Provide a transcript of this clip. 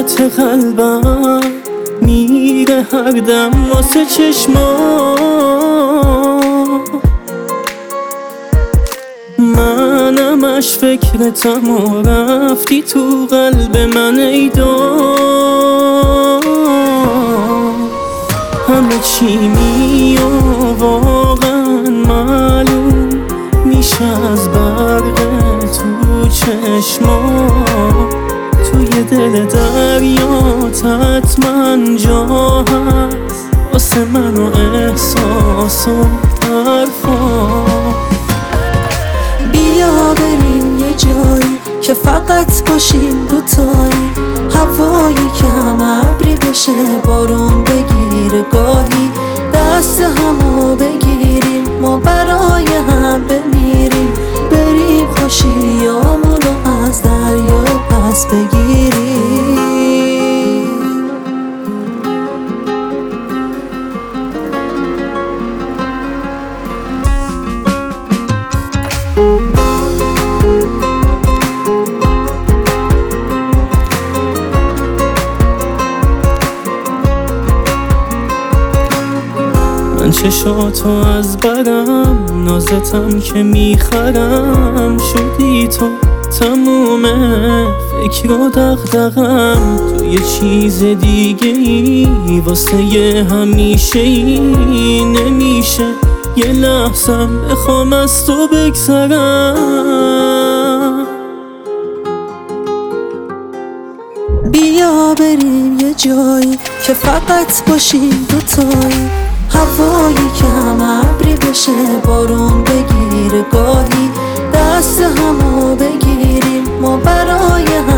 نبضات قلبم میره هر دم واسه چشمام. منمش فکرتم و رفتی تو قلب من ای دار. همه چی میاد واقعا معلوم میشه از برق تو چشما. توی دل دریات حتما جا هست واسه من و احساس و حرفا. بیا بریم یه جایی که فقط باشیم دوتایی، هوایی کم ابری بشه بارون بگیره، گاهی دست همو بگیریم ما برای هم بمیریم، بریم خوشیامونو از دریا پس بگیریم. من چشاتو از برم نازتم که میخرم، شدی تو تمومه فکر و دغدغم. تو یه چیز دیگه ای واسه یه همیشه ای نمیشه یه لحظم بخوام از تو بگذرم. بیا بریم یه جایی که فقط باشیم دوتایی، هوایی کم ابری بشه بارون بگیره، گاهی دست همو بگیریم ما برای هم